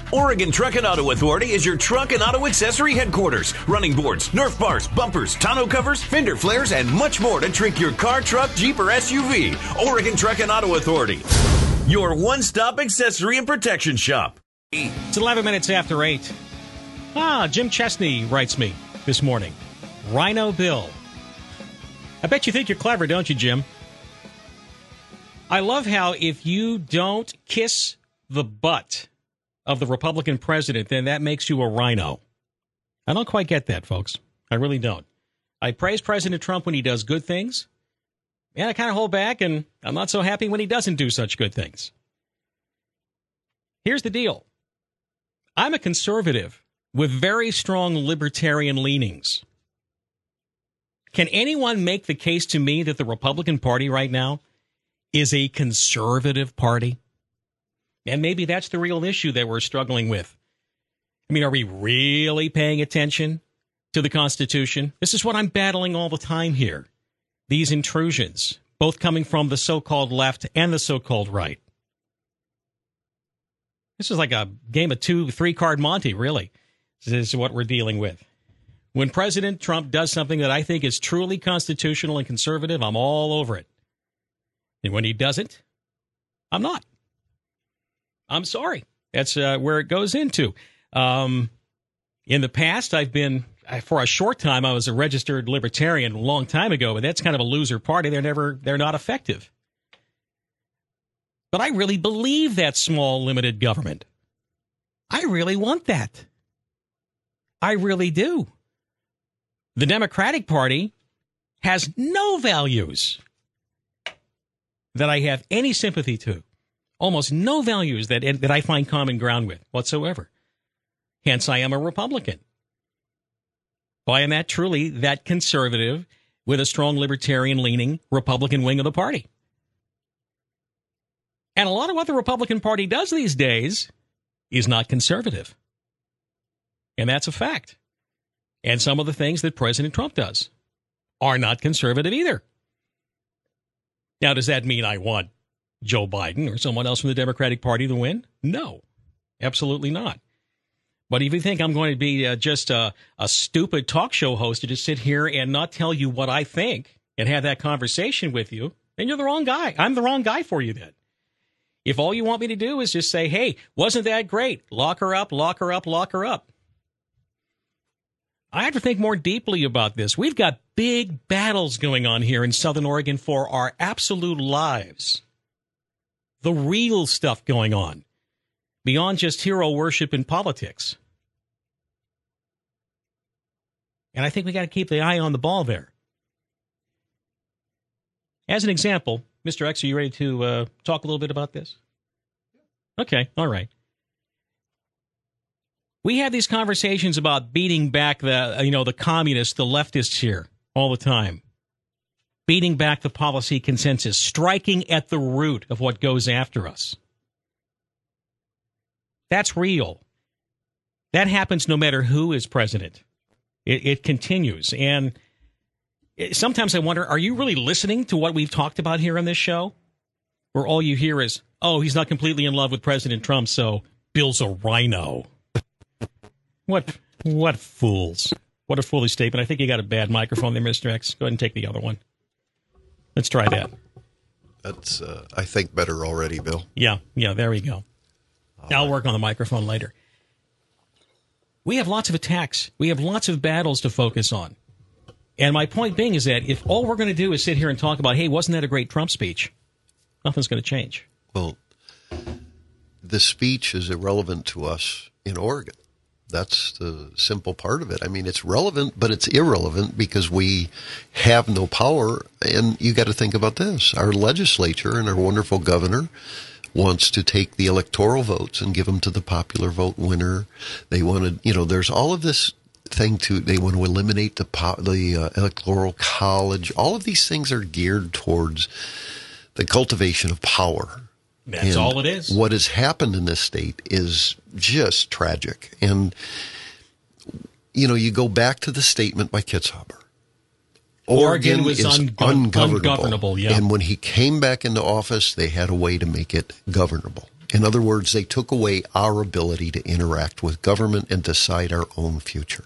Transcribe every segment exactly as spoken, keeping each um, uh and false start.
Oregon Truck and Auto Authority is your truck and auto accessory headquarters. Running boards, Nerf bars, bumpers, tonneau covers, fender flares, and much more to trick your car, truck, Jeep, or S U V. Oregon Truck and Auto Authority, your one-stop accessory and protection shop. It's eleven minutes after eight. Ah, Jim Chesney writes me this morning. Rhino Bill. I bet you think you're clever, don't you, Jim? I love how if you don't kiss the butt of the Republican president, then that makes you a rhino. I don't quite get that, folks. I really don't. I praise President Trump when he does good things, and I kind of hold back, and I'm not so happy when he doesn't do such good things. Here's the deal. I'm a conservative with very strong libertarian leanings. Can anyone make the case to me that the Republican Party right now is a conservative party? And maybe that's the real issue that we're struggling with. I mean, are we really paying attention to the Constitution? This is what I'm battling all the time here. These intrusions, both coming from the so-called left and the so-called right. This is like a game of two, three-card Monte, really. This is what we're dealing with. When President Trump does something that I think is truly constitutional and conservative, I'm all over it. And when he doesn't, I'm not. I'm sorry. That's uh, where it goes into. Um, in the past, I've been, for a short time, I was a registered libertarian a long time ago, but that's kind of a loser party. They're never, they're not effective. But I really believe that small, limited government. I really want that. I really do. The Democratic Party has no values that I have any sympathy to. Almost no values that that I find common ground with whatsoever. Hence, I am a Republican. Why am I truly that conservative with a strong libertarian-leaning Republican wing of the party? And a lot of what the Republican Party does these days is not conservative. And that's a fact. And some of the things that President Trump does are not conservative either. Now, does that mean I want Joe Biden or someone else from the Democratic Party to win? No, absolutely not. But if you think I'm going to be uh, just a, a stupid talk show host to just sit here and not tell you what I think and have that conversation with you, then you're the wrong guy. I'm the wrong guy for you then. If all you want me to do is just say, hey, wasn't that great? Lock her up, lock her up, lock her up. I have to think more deeply about this. We've got big battles going on here in Southern Oregon for our absolute lives. The real stuff going on, beyond just hero worship in politics. And I think we got to keep the eye on the ball there. As an example, Mister X, are you ready to uh, talk a little bit about this? Okay, all right. We have these conversations about beating back the, you know, the communists, the leftists here all the time. Beating back the policy consensus, striking at the root of what goes after us. That's real. That happens no matter who is president. It, it continues. And it, sometimes I wonder, are you really listening to what we've talked about here on this show? Where all you hear is, oh, he's not completely in love with President Trump, so Bill's a rhino. What what fools. What a foolish statement. I think you got a bad microphone there, Mister X. Go ahead and take the other one. Let's try that. That's, uh, I think, better already, Bill. Yeah, yeah, there we go. All I'll right. work on the microphone later. We have lots of attacks. We have lots of battles to focus on. And my point being is that if all we're going to do is sit here and talk about, hey, wasn't that a great Trump speech? Nothing's going to change. Well, the speech is irrelevant to us in Oregon. That's the simple part of it. I mean, it's relevant, but it's irrelevant because we have no power. And you got to think about this. Our legislature and our wonderful governor wants to take the electoral votes and give them to the popular vote winner. They want to, you know, there's all of this thing to, they want to eliminate the, po- the uh, electoral college. All of these things are geared towards the cultivation of power. That's and all it is. What has happened in this state is just tragic. And, you know, you go back to the statement by Kitzhaber. Oregon, Oregon was is ungo- ungovernable. ungovernable. Yeah. And when he came back into office, they had a way to make it governable. In other words, they took away our ability to interact with government and decide our own future.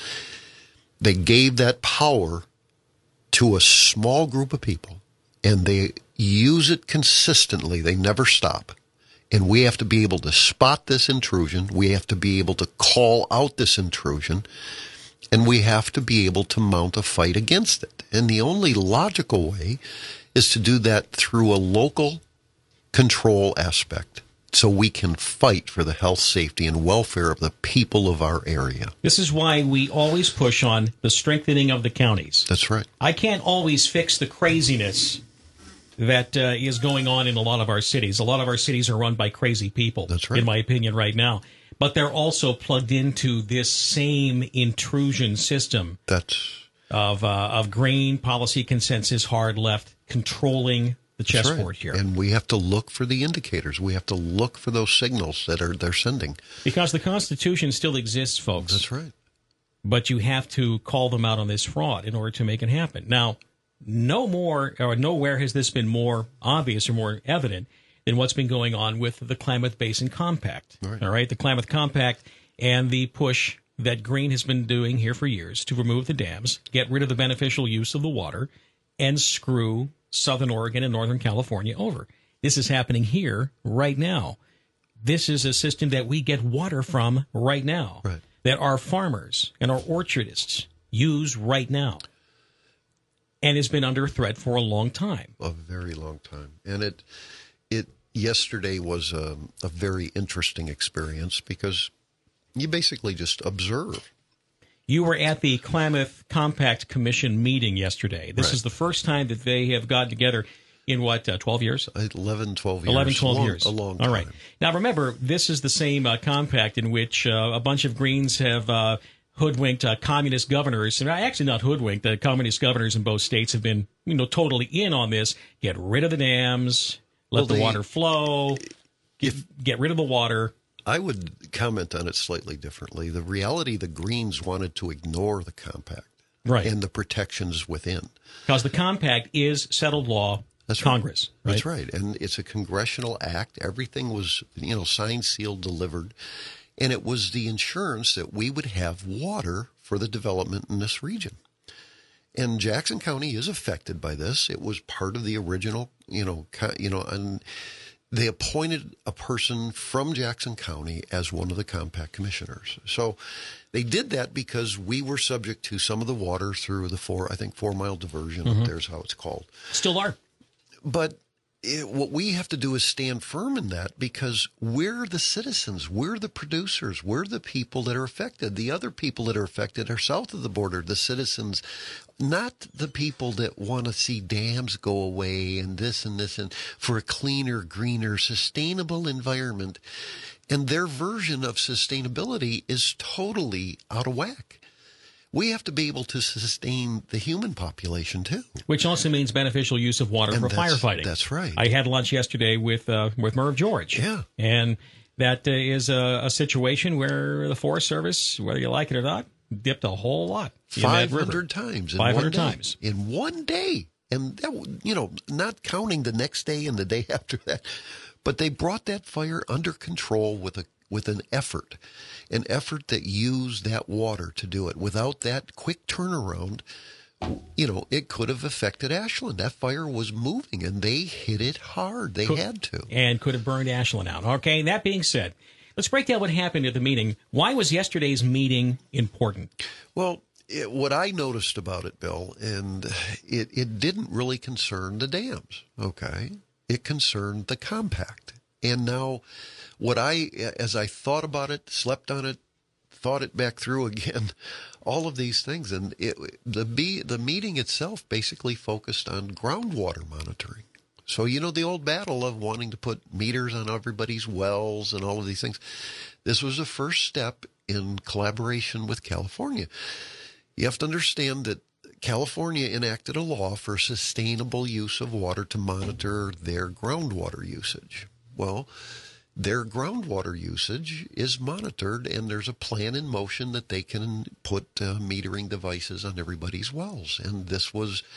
They gave that power to a small group of people, and they use it consistently. They never stop. And we have to be able to spot this intrusion. We have to be able to call out this intrusion. And we have to be able to mount a fight against it. And the only logical way is to do that through a local control aspect, so we can fight for the health, safety, and welfare of the people of our area. This is why we always push on the strengthening of the counties. That's right. I can't always fix the craziness that uh, is going on in a lot of our cities. A lot of our cities are run by crazy people, That's right. in my opinion, right now. But they're also plugged into this same intrusion system That's of uh, of grain policy consensus, hard left, controlling the chessboard right. here. And we have to look for the indicators. We have to look for those signals that are they're sending. Because the Constitution still exists, folks. That's right. But you have to call them out on this fraud in order to make it happen. Now, no more or nowhere has this been more obvious or more evident than what's been going on with the Klamath Basin Compact. Right. All right, the Klamath Compact and the push that Green has been doing here for years to remove the dams, get rid of the beneficial use of the water, and screw Southern Oregon and Northern California over. This is happening here right now. This is a system that we get water from right now, right. that our farmers and our orchardists use right now, and has been under threat for a long time. A very long time. And it, it yesterday was a, a very interesting experience because you basically just observe. You were at the Klamath Compact Commission meeting yesterday. This Right. is the first time that they have gotten together in, what, uh, twelve years? eleven, twelve years. eleven, twelve long, years. A long time. All right. Now, remember, this is the same uh, compact in which uh, a bunch of Greens have uh, hoodwinked uh, communist governors. And actually not hoodwinked. The communist governors in both states have been, you know, totally in on this. Get rid of the dams. Let Well, the they- water flow. Get, get rid of the water. I would comment on it slightly differently. The reality, the Greens wanted to ignore the compact Right. and the protections within. Because the compact is settled law. That's Congress. Right. Right? That's right. And it's a congressional act. Everything was, you know, signed, sealed, delivered. And it was the insurance that we would have water for the development in this region. And Jackson County is affected by this. It was part of the original, you know, you know, and they appointed a person from Jackson County as one of the compact commissioners. So they did that because we were subject to some of the water through the four, I think, four mile diversion. Mm-hmm. There's how it's called. Still are. But it, what we have to do is stand firm in that because we're the citizens. We're the producers. We're the people that are affected. The other people that are affected are south of the border, the citizens, not the people that want to see dams go away and this and this and for a cleaner, greener, sustainable environment. And their version of sustainability is totally out of whack. We have to be able to sustain the human population, too. Which also means beneficial use of water And for that's- firefighting. that's right. I had lunch yesterday with uh, with Merv George. Yeah. And that uh, is a, a situation where the Forest Service, whether you like it or not, dipped a whole lot in that river. five hundred times. In five hundred one day. times. In one day. And, that, you know, not counting the next day and the day after that. But they brought that fire under control with a with an effort, an effort that used that water to do it. Without that quick turnaround, you know, it could have affected Ashland. That fire was moving, and they hit it hard. They Could- had to. And could have burned Ashland out. Okay, that being said, let's break down what happened at the meeting. Why was yesterday's meeting important? Well, it, what I noticed about it, Bill, and it, it didn't really concern the dams, okay? It concerned the compact. And now what I, as I thought about it, slept on it, thought it back through again, all of these things, and it, the be, the meeting itself basically focused on groundwater monitoring. So, you know, the old battle of wanting to put meters on everybody's wells and all of these things. This was a first step in collaboration with California. You have to understand that California enacted a law for sustainable use of water to monitor their groundwater usage. Well, their groundwater usage is monitored, and there's a plan in motion that they can put uh, metering devices on everybody's wells. And this was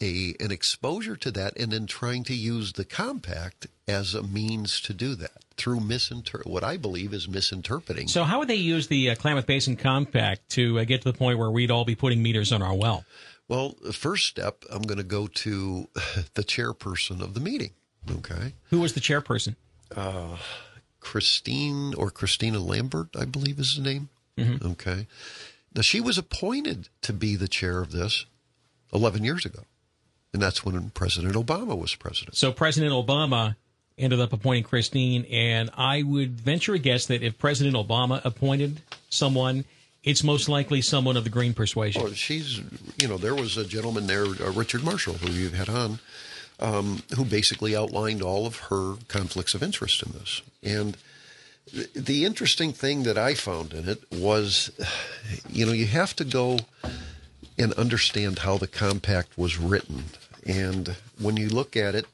a an exposure to that, and then trying to use the compact as a means to do that through misinter- what I believe is misinterpreting. So how would they use the uh, Klamath Basin Compact to uh, get to the point where we'd all be putting meters on our well? Well, the first step, I'm going to go to the chairperson of the meeting. Okay. Who was the chairperson? Uh, Christine or Christina Lambert, I believe is the name. Mm-hmm. Okay. Now, she was appointed to be the chair of this eleven years ago. And that's when President Obama was president. So President Obama ended up appointing Christine, and I would venture a guess that if President Obama appointed someone, it's most likely someone of the Green persuasion. Oh, she's, you know, there was a gentleman there, uh, Richard Marshall, who you've had on, um, who basically outlined all of her conflicts of interest in this. And th- the interesting thing that I found in it was, you know, you have to go and understand how the compact was written. And when you look at it,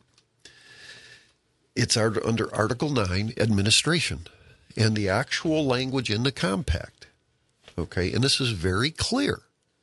it's under Article nine, administration, and the actual language in the compact. Okay, and this is very clear.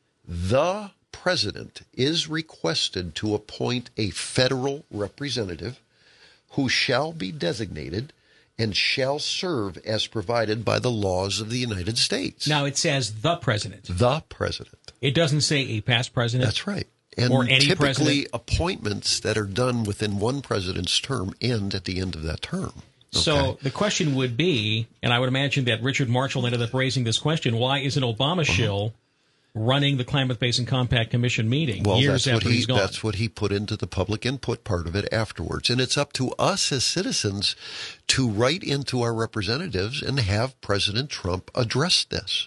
The president is requested to appoint a federal representative who shall be designated and shall serve as provided by the laws of the United States. Now, it says the president. The president. It doesn't say a past president. That's right. And or any typically president. Appointments that are done within one president's term end at the end of that term. Okay. So the question would be, and I would imagine that Richard Marshall ended up raising this question, why isn't Obama uh-huh. shill running the Klamath Basin Compact Commission meeting well, years that's after what he, he's gone? That's what he put into the public input part of it afterwards. And it's up to us as citizens to write into our representatives and have President Trump address this.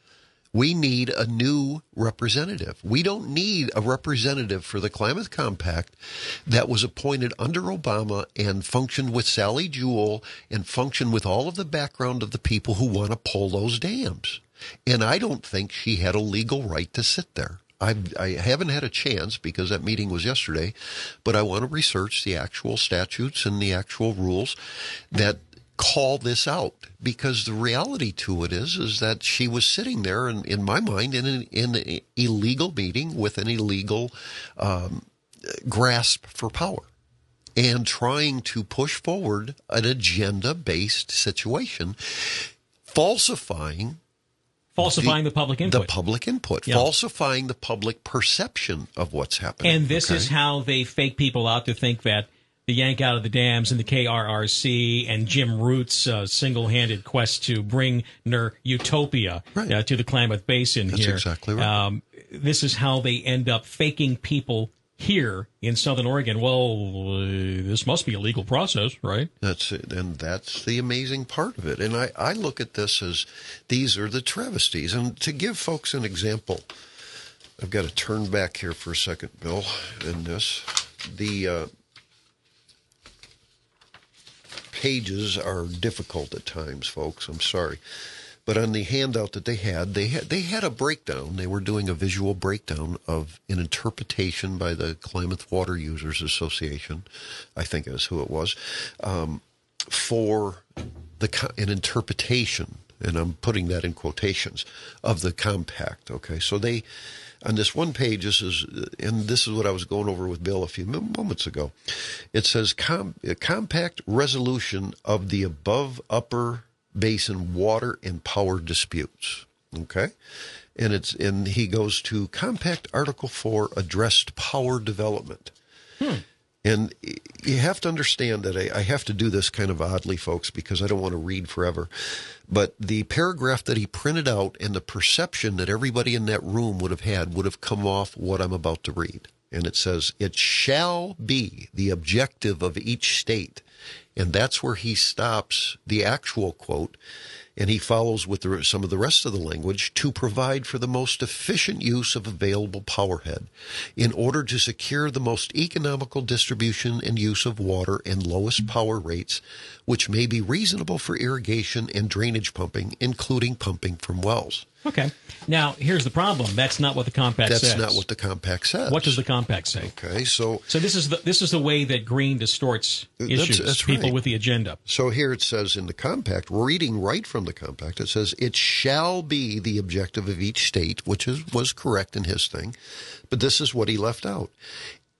We need a new representative. We don't need a representative for the Klamath Compact that was appointed under Obama and functioned with Sally Jewell and functioned with all of the background of the people who want to pull those dams. And I don't think she had a legal right to sit there. I've, I haven't had a chance because that meeting was yesterday, but I want to research the actual statutes and the actual rules that call this out, because the reality to it is is that she was sitting there, in, in my mind, in an, in an illegal meeting with an illegal um, grasp for power and trying to push forward an agenda-based situation, falsifying Falsifying the, the public input. The public input. Yeah. Falsifying the public perception of what's happening. And this okay? is how they fake people out to think that the yank out of the dams and the K R R C and Jim Root's uh, single-handed quest to bring ner utopia right. uh, to the Klamath Basin That's here. exactly right. Um, this is how they end up faking people here in Southern Oregon. Well, uh, this must be a legal process, right? That's it. And that's the amazing part of it. And I, I look at this as these are the travesties. And to give folks an example, I've got to turn back here for a second, Bill, in this. The uh, pages are difficult at times, folks. I'm sorry. But on the handout that they had, they had they had a breakdown. They were doing a visual breakdown of an interpretation by the Klamath Water Users Association, I think is who it was, um, for the an interpretation, and I'm putting that in quotations, of the compact. Okay, so they on this one page, this is, and this is what I was going over with Bill a few moments ago. It says Com- compact resolution of the above upper basin water and power disputes. Okay. And it's, and he goes to compact article four addressed power development. Hmm. And you have to understand that I, I have to do this kind of oddly, folks, because I don't want to read forever. But the paragraph that he printed out and the perception that everybody in that room would have had would have come off what I'm about to read. And it says, it shall be the objective of each state. And that's where he stops the actual quote, and he follows with the, some of the rest of the language, to provide for the most efficient use of available powerhead in order to secure the most economical distribution and use of water and lowest power rates, which may be reasonable for irrigation and drainage pumping, including pumping from wells. Okay. Now, here's the problem. That's not what the compact That's says. That's not what the compact says. What does the compact say? Okay, so... So this is the, this is the way that Green distorts issues, that's, that's people right. with the agenda. So here it says in the compact, reading right from the compact, it says, it shall be the objective of each state, which is was correct in his thing, but this is what he left out.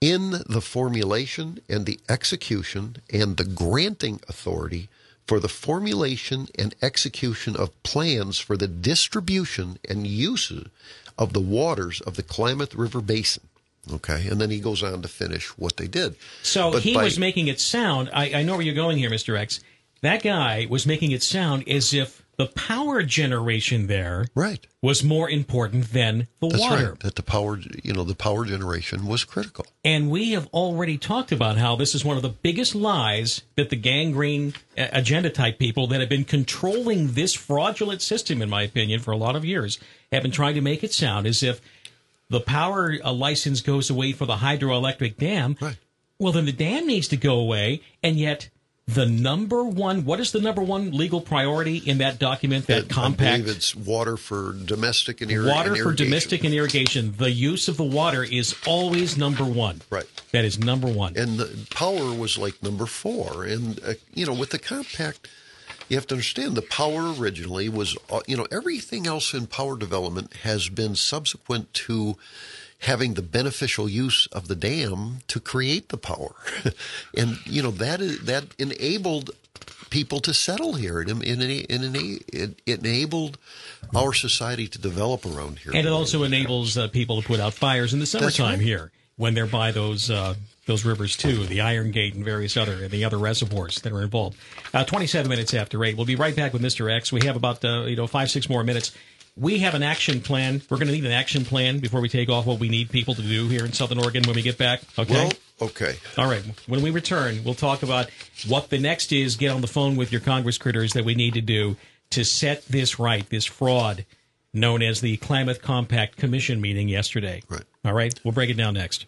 in the formulation and the execution and the granting authority for the formulation and execution of plans for the distribution and use of the waters of the Klamath River Basin. Okay, and then he goes on to finish what they did. So but he by, was making it sound, I, I know where you're going here, Mister X, that guy was making it sound as if the power generation there right. was more important than the That's water. Right, that the power, you know, the power generation was critical. And we have already talked about how this is one of the biggest lies that the gangrene uh, agenda type people that have been controlling this fraudulent system, in my opinion, for a lot of years, have been trying to make it sound as if the power uh, license goes away for the hydroelectric dam. Right. Well, then the dam needs to go away, and yet the number one, what is the number one legal priority in that document, that it, compact? I believe it's water for domestic and, ir- water and irrigation. for domestic and irrigation. The use of the water is always number one. Right. That is number one. And the power was like number four. And, uh, you know, with the compact, you have to understand the power originally was, uh, you know, everything else in power development has been subsequent to having the beneficial use of the dam to create the power. And, you know, that is, that enabled people to settle here. It, it, it, it, it enabled our society to develop around here. And it also enables uh, people to put out fires in the summertime right. here when they're by those uh, those rivers too, the Iron Gate and various other and the other reservoirs that are involved. Uh, twenty-seven minutes after eight. We'll be right back with Mister X. We have about uh, you know five, six more minutes. We have an action plan. We're going to need an action plan before we take off what we need people to do here in Southern Oregon when we get back. Okay? Well, okay. All right. When we return, we'll talk about what the next is. Get on the phone with your Congress critters that we need to do to set this right, this fraud known as the Klamath Compact Commission meeting yesterday. Right. All right. We'll break it down next.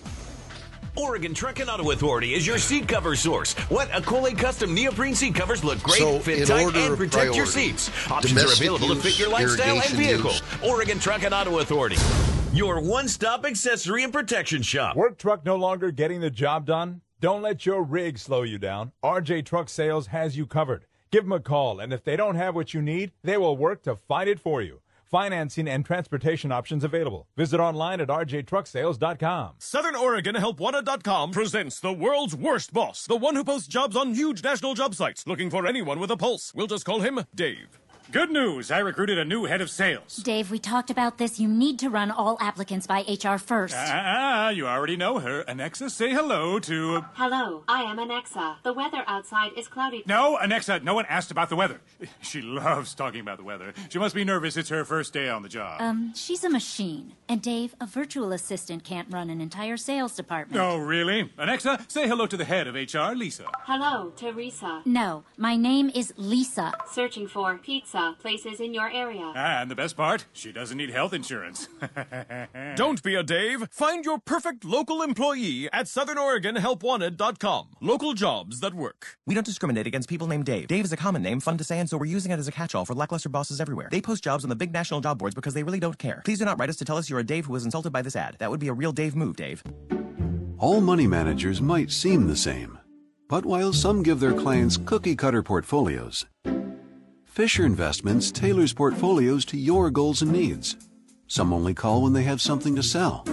Oregon Truck and Auto Authority is your seat cover source. What Acole custom neoprene seat covers look great, So, fit in tight, order and of protect your priority, seats. Options are domestic available to use, fit your lifestyle and irrigation vehicle. use. Oregon Truck and Auto Authority, your one-stop accessory and protection shop. Work truck no longer getting the job done? Don't let your rig slow you down. R J Truck Sales has you covered. Give them a call, and if they don't have what you need, they will work to find it for you. Financing and transportation options available. Visit online at r j truck sales dot com. Southern Oregon Help Wanted dot com presents the world's worst boss, the one who posts jobs on huge national job sites, looking for anyone with a pulse. We'll just call him Dave. Good news. I recruited a new head of sales. Dave, we talked about this. You need to run all applicants by H R first. Ah, you already know her. Anexa, say hello to... Hello, I am Anexa. The weather outside is cloudy. No, Anexa, no one asked about the weather. She loves talking about the weather. She must be nervous. It's her first day on the job. Um, she's a machine. And Dave, a virtual assistant can't run an entire sales department. Oh, really? Anexa, say hello to the head of H R, Lisa. Hello, Teresa. No, my name is Lisa. Searching for pizza places in your area. Ah, and the best part, she doesn't need health insurance. Don't be a Dave. Find your perfect local employee at Southern Oregon Help Wanted dot com. Local jobs that work. We don't discriminate against people named Dave. Dave is a common name, fun to say, and so we're using it as a catch-all for lackluster bosses everywhere. They post jobs on the big national job boards because they really don't care. Please do not write us to tell us you're a Dave who was insulted by this ad. That would be a real Dave move, Dave. All money managers might seem the same, but while some give their clients cookie-cutter portfolios, Fisher Investments tailors portfolios to your goals and needs. Some only call when they have something to sell.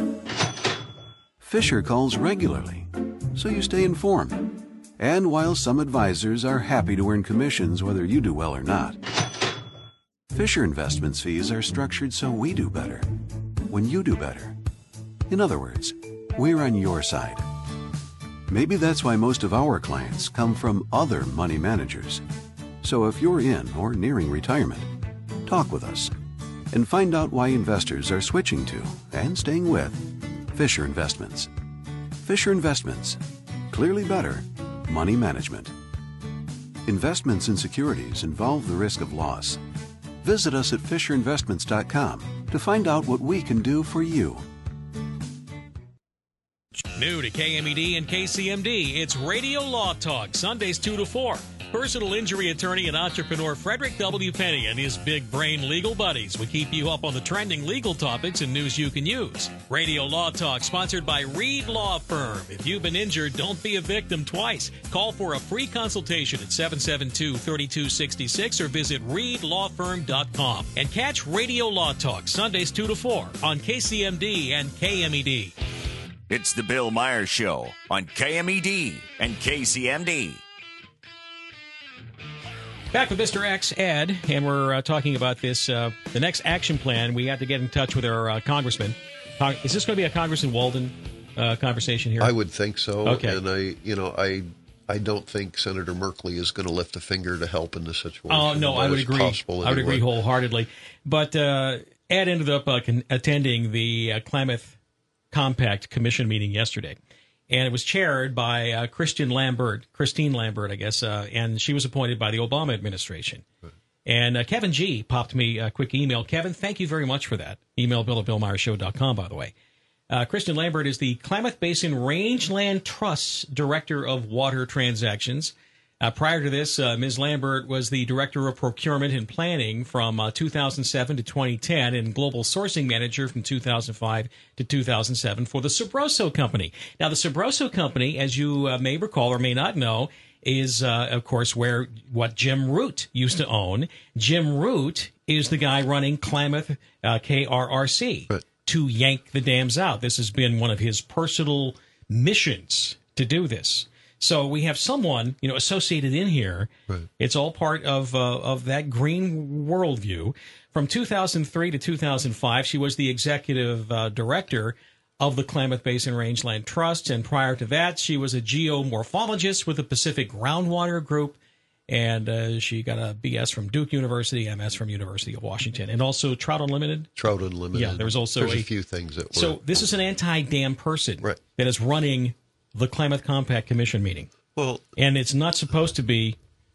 Fisher calls regularly, so you stay informed. And while some advisors are happy to earn commissions whether you do well or not, Fisher Investments fees are structured so we do better when you do better. In other words, we're on your side. Maybe that's why most of our clients come from other money managers. So if you're in or nearing retirement, talk with us and find out why investors are switching to and staying with Fisher Investments. Fisher Investments. Clearly better money management. Investments in securities involve the risk of loss. Visit us at fisher investments dot com to find out what we can do for you. New to K M E D and K C M D, it's Radio Law Talk, Sundays two to four. Personal injury attorney and entrepreneur Frederick W. Penny and his big brain legal buddies will keep you up on the trending legal topics and news you can use. Radio Law Talk, sponsored by Reed Law Firm. If you've been injured, don't be a victim twice. Call for a free consultation at seven seven two, three two six six or visit reed law firm dot com. And catch Radio Law Talk, Sundays two to four on K C M D and K M E D. It's the Bill Myers Show on K M E D and K C M D. Back with Mister X, Ed, and we're uh, talking about this, uh, the next action plan. We have to get in touch with our uh, congressman. Con- Is this going to be a Congressman Walden uh, conversation here? I would think so. Okay. And I, you know, I I don't think Senator Merkley is going to lift a finger to help in this situation. Oh, no, I would agree. I would anyway. agree wholeheartedly. But uh, Ed ended up uh, con- attending the uh, Klamath Compact Commission meeting yesterday. And it was chaired by uh, Christian Lambert, Christine Lambert, I guess, uh, and she was appointed by the Obama administration. Right. And uh, Kevin G. popped me a quick email. Kevin, thank you very much for that. Email bill at bill myers show dot com, by the way. Uh, Christian Lambert is the Klamath Basin Rangeland Trust's Director of Water Transactions. Uh, prior to this, uh, Miz Lambert was the Director of Procurement and Planning from uh, two thousand seven to twenty ten and Global Sourcing Manager from two thousand five to two thousand seven for the Sabroso Company. Now, the Sabroso Company, as you uh, may recall or may not know, is, uh, of course, where what Jim Root used to own. Jim Root is the guy running Klamath uh, K R R C right. to yank the dams out. This has been one of his personal missions to do this. So we have someone, you know, associated in here. Right. It's all part of uh, of that green worldview. From two thousand three to two thousand five, she was the executive uh, director of the Klamath Basin Rangeland Trust, and prior to that, she was a geomorphologist with the Pacific Groundwater Group, and uh, she got a B S from Duke University, M S from University of Washington, and also Trout Unlimited. Trout Unlimited. Yeah, there was also There's a, a few things that were. So this is an anti-dam person right. that is running the Klamath Compact Commission meeting. Well, and it's not supposed to be,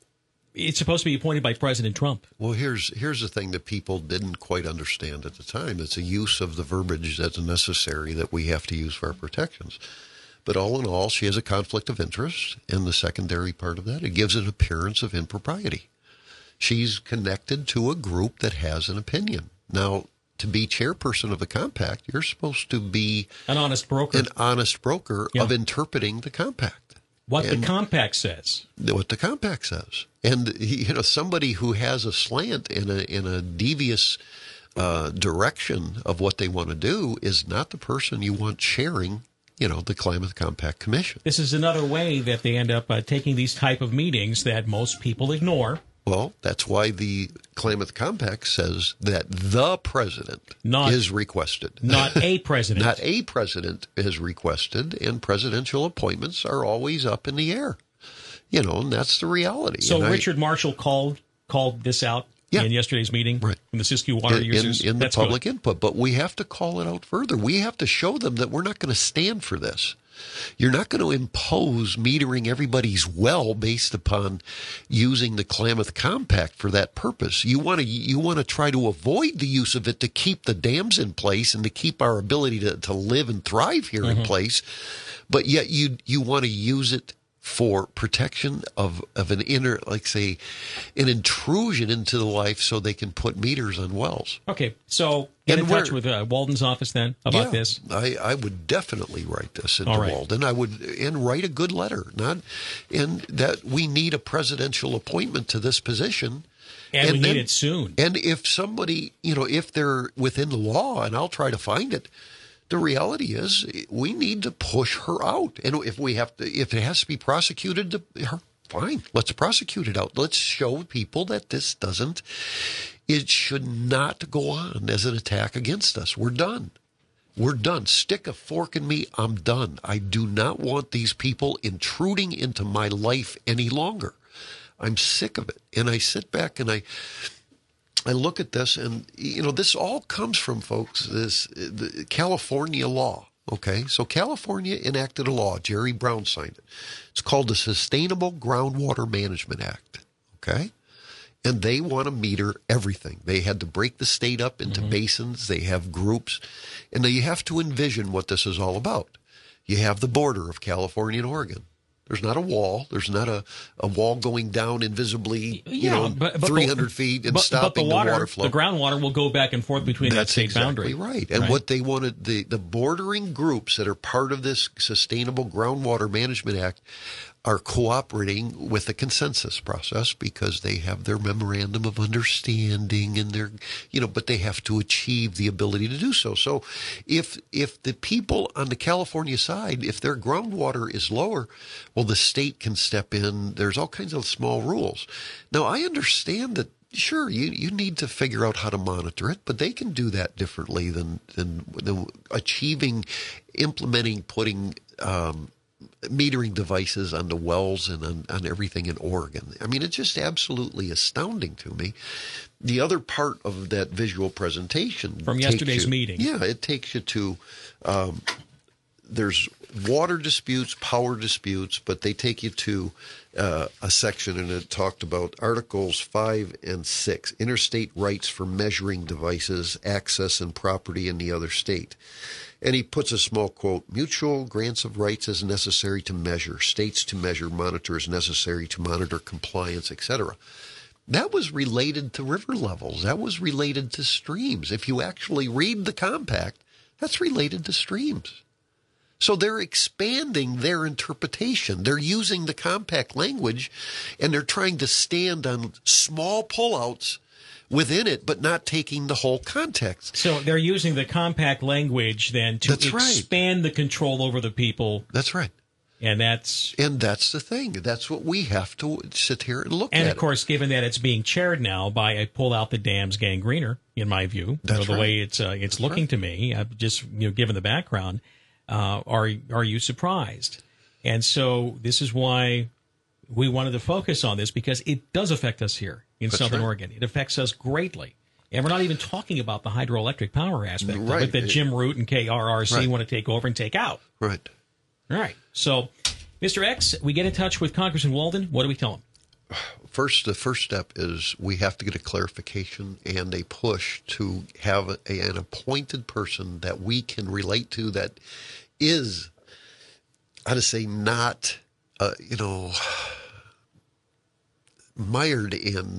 it's supposed to be appointed by President Trump. Well, here's here's the thing that people didn't quite understand at the time. It's a use of the verbiage that's necessary that we have to use for our protections. But all in all, she has a conflict of interest, and the secondary part of that, it gives an appearance of impropriety. She's connected to a group that has an opinion. Now, to be chairperson of the compact, you're supposed to be an honest broker, an honest broker yeah. of interpreting the compact. What and the compact says. What the compact says. And, you know, somebody who has a slant in a, in a devious uh, direction of what they want to do is not the person you want chairing, you know, the Klamath Compact Commission. This is another way that they end up uh, taking these type of meetings that most people ignore. Well, that's why the Klamath Compact says that the president not, is requested. Not a president. Not a president is requested, and presidential appointments are always up in the air. You know, and that's the reality. So and Richard I, Marshall called called this out yeah, in yesterday's meeting right. from the Siskiyou Water in, Users? In, in the that's public good. input, but we have to call it out further. We have to show them that we're not going to stand for this. You're not going to impose metering everybody's well based upon using the Klamath Compact for that purpose. You want to you want to try to avoid the use of it to keep the dams in place and to keep our ability to, to live and thrive here mm-hmm. in place. But yet you you want to use it for protection of, of an inner, like say, an intrusion into the life so they can put meters on wells. Okay, so get and in touch with uh, Walden's office then about yeah, this. I, I would definitely write this into right. Walden. I would, and write a good letter. Not, and that we need a presidential appointment to this position. And, and we then, need it soon. And if somebody, you know, if they're within the law, and I'll try to find it, the reality is we need to push her out. And if we have to, if it has to be prosecuted, her, fine, let's prosecute it out. Let's show people that this doesn't, it should not go on as an attack against us. We're done. We're done. Stick a fork in me. I'm done. I do not want these people intruding into my life any longer. I'm sick of it. And I sit back and I, I look at this, and, you know, this all comes from, folks, this the California law, okay? So California enacted a law. Jerry Brown signed it. It's called the Sustainable Groundwater Management Act, okay? And they want to meter everything. They had to break the state up into mm-hmm. basins. They have groups. And now you have to envision what this is all about. You have the border of California and Oregon. There's not a wall. There's not a, a wall going down invisibly, you yeah, know, but, but three hundred feet and but, stopping but the, water, the water flow. The groundwater will go back and forth between That's that state exactly boundary. right. And right? what they wanted, the, the bordering groups that are part of this Sustainable Groundwater Management Act are cooperating with the consensus process because they have their memorandum of understanding and their, you know, but they have to achieve the ability to do so. So if if the people on the California side, if their groundwater is lower, well, the state can step in. There's all kinds of small rules. Now, I understand that, sure, you, you need to figure out how to monitor it, but they can do that differently than, than, than achieving, implementing, putting um metering devices on the wells and on, on everything in Oregon. I mean, it's just absolutely astounding to me. The other part of that visual presentation from yesterday's you, meeting, yeah, it takes you to um, there's water disputes, power disputes, but they take you to uh, a section, and it talked about Articles five and six, interstate rights for measuring devices, access and property in the other state. And he puts a small quote, mutual grants of rights as necessary to measure, states to measure, monitor as necessary to monitor compliance, et cetera. That was related to river levels. That was related to streams. If you actually read the compact, that's related to streams. So they're expanding their interpretation. They're using the compact language, and they're trying to stand on small pullouts within it, but not taking the whole context. So they're using the compact language then to That's expand right. the control over the people. That's right. And that's and that's the thing. That's what we have to sit here and look and at. And of course, it. given that it's being chaired now by a pull out the dams gangreener, in my view, that's you know, the right. way it's uh, it's that's looking right. to me, uh, just you know, given the background, uh, are are you surprised? And so this is why we wanted to focus on this, because it does affect us here in That's Southern right. Oregon. It affects us greatly. And we're not even talking about the hydroelectric power aspect right. of it that Jim Root and K R R C right. want to take over and take out. Right. All right. So, Mister X, we get in touch with Congressman Walden. What do we tell him? First, the first step is we have to get a clarification and a push to have a, an appointed person that we can relate to that is, how to say, not, uh, you know, mired in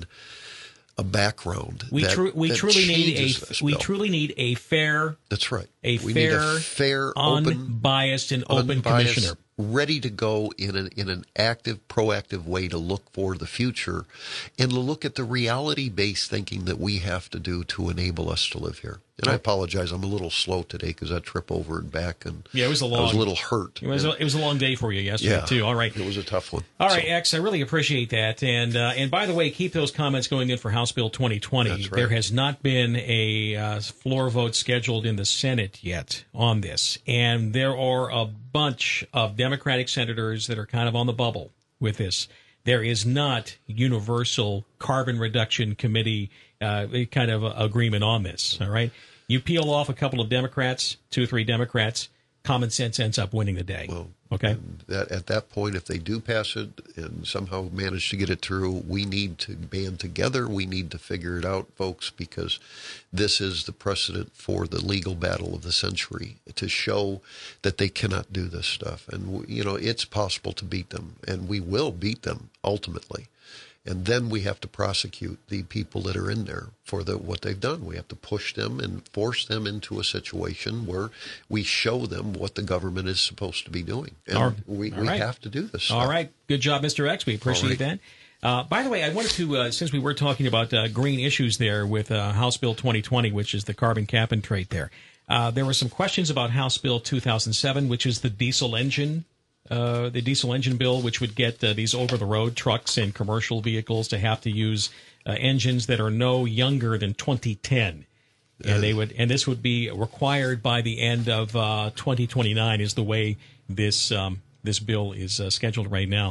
a background. We that, tru- we that truly need a we bill. truly need a fair. That's right. A we fair, need a fair, open, unbiased, and open unbiased, commissioner, ready to go in an in an active, proactive way to look for the future, and to look at the reality-based thinking that we have to do to enable us to live here. And I apologize, I'm a little slow today because I trip over and back, and yeah, it was a long. I was a little hurt. It was a, it was a long day for you yesterday yeah, too. All right, it was a tough one. All right, so. X, I really appreciate that. And uh, and by the way, keep those comments going in for House Bill twenty twenty. That's right. There has not been a uh, floor vote scheduled in the Senate yet on this, and there are a bunch of Democratic senators that are kind of on the bubble with this. There is not universal carbon reduction committee uh, kind of agreement on this. All right. You peel off a couple of Democrats, two or three Democrats, common sense ends up winning the day. Well, okay. That, at that point, if they do pass it and somehow manage to get it through, we need to band together. We need to figure it out, folks, because this is the precedent for the legal battle of the century, to show that they cannot do this stuff. And, you know, it's possible to beat them, and we will beat them ultimately. And then we have to prosecute the people that are in there for the, what they've done. We have to push them and force them into a situation where we show them what the government is supposed to be doing. And all, we, all we right. have to do this stuff. All right. Good job, Mister X. We appreciate right. that. Uh, by the way, I wanted to, uh, since we were talking about uh, green issues there with uh, House Bill twenty twenty, which is the carbon cap and trade there, uh, there were some questions about House Bill two thousand seven, which is the diesel engine Uh, the diesel engine bill, which would get uh, these over-the-road trucks and commercial vehicles to have to use uh, engines that are no younger than twenty ten, and they would, and this would be required by the end of uh, twenty twenty-nine, is the way this um, this bill is uh, scheduled right now.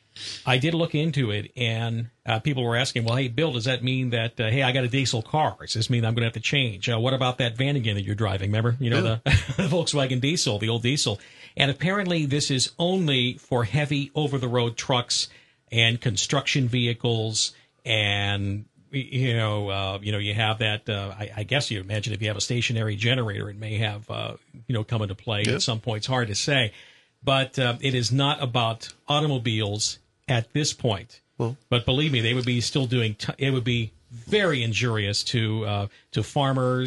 I did look into it, and uh, people were asking, well, hey, Bill, does that mean that, uh, hey, I got a diesel car? Does this mean I'm going to have to change? Uh, what about that van again that you're driving? Remember, you know, yeah. the, the Volkswagen diesel, the old diesel. And apparently this is only for heavy over-the-road trucks and construction vehicles. And, you know, uh, you know, you have that, uh, I, I guess you imagine if you have a stationary generator, it may have, uh, you know, come into play yeah. at some point. It's hard to say. But uh, it is not about automobiles at this point. Well, but believe me, they would be still doing. T- it would be very injurious to uh, to farmers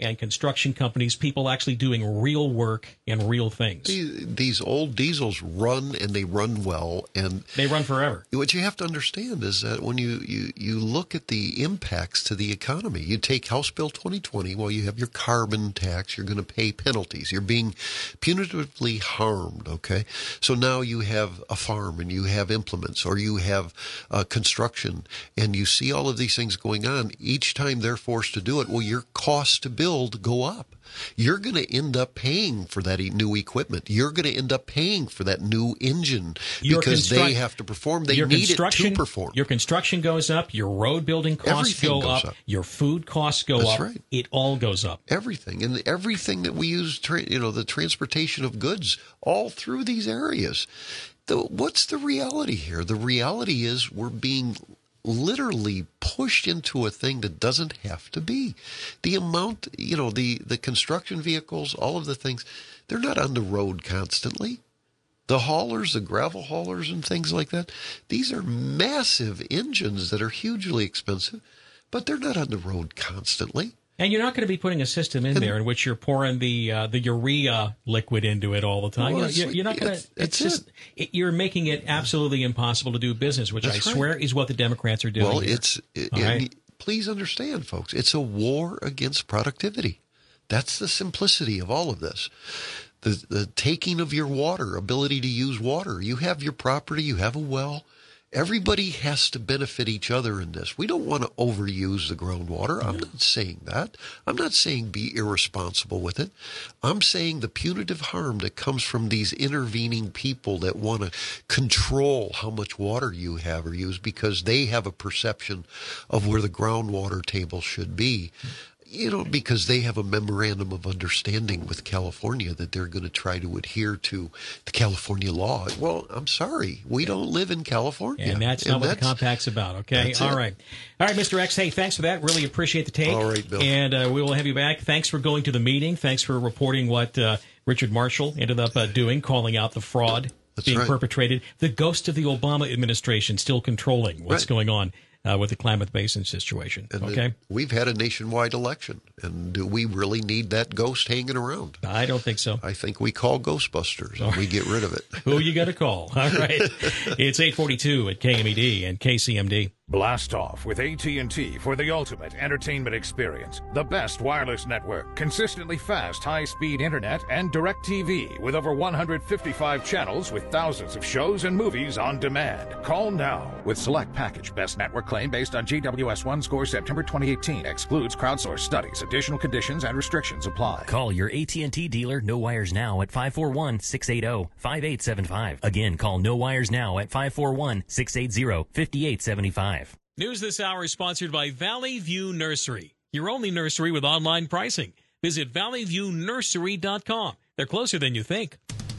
and construction companies, people actually doing real work and real things. These, these old diesels run, and they run well, and they run forever. What you have to understand is that when you, you, you look at the impacts to the economy, you take House Bill twenty twenty, well, you have your carbon tax, you're going to pay penalties. You're being punitively harmed, okay? So now you have a farm, and you have implements, or you have uh, construction, and you see all of these things going on. Each time they're forced to do it, well, your costs to build go up. You're going to end up paying for that new equipment. You're going to end up paying for that new engine your because they have to perform. They need it to perform. Your construction goes up. Your road building costs everything go up, up. Your food costs go That's up. Right. It all goes up. Everything. And everything that we use, tra- you know, the transportation of goods all through these areas. The, what's the reality here? The reality is we're being literally pushed into a thing that doesn't have to be. The amount, you know, the, the construction vehicles, all of the things, they're not on the road constantly. The haulers, the gravel haulers and things like that, these are massive engines that are hugely expensive, but they're not on the road constantly. And you're not going to be putting a system in and, there in which you're pouring the uh, the urea liquid into it all the time. Well, you know, you're not going to. It's, it's just it. It, you're making it absolutely impossible to do business, which That's I right. swear is what the Democrats are doing. Well, here. it's it, right? Please understand, folks. It's a war against productivity. That's the simplicity of all of this. The the taking of your water, ability to use water. You have your property. You have a well. Everybody has to benefit each other in this. We don't want to overuse the groundwater. I'm not saying that. I'm not saying be irresponsible with it. I'm saying the punitive harm that comes from these intervening people that want to control how much water you have or use because they have a perception of where the groundwater table should be. You know, because they have a memorandum of understanding with California that they're going to try to adhere to the California law. Well, I'm sorry. We don't live in California. And that's not and what that's, the compact's about, okay? All right. All right, Mister X, hey, thanks for that. Really appreciate the take. All right, Bill. And uh, we will have you back. Thanks for going to the meeting. Thanks for reporting what uh, Richard Marshall ended up uh, doing, calling out the fraud that's being right. perpetrated. The ghost of the Obama administration still controlling what's right. going on. Uh, with the Klamath Basin situation, and okay? The, we've had a nationwide election, and do we really need that ghost hanging around? I don't think so. I think we call Ghostbusters, and we get rid of it. Who you got to call? All right. It's eight forty-two at K M E D and K C M D. Blast off with A T and T for the ultimate entertainment experience. The best wireless network, consistently fast, high-speed internet, and DirecTV with over one hundred fifty-five channels with thousands of shows and movies on demand. Call now with select package. Best network claim based on G W S one score September twenty eighteen. Excludes crowdsourced studies. Additional conditions and restrictions apply. Call your A T and T dealer No Wires now at five four one, six eight zero, five eight seven five. Again, call No Wires now at five four one, six eight zero, five eight seven five. News this hour is sponsored by Valley View Nursery, your only nursery with online pricing. Visit valley view nursery dot com. They're closer than you think.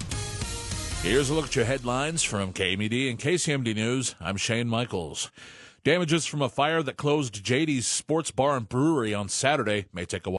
Here's a look at your headlines from K M E D and K C M D News. I'm Shane Michaels. Damages from a fire that closed J D's Sports Bar and Brewery on Saturday may take a while.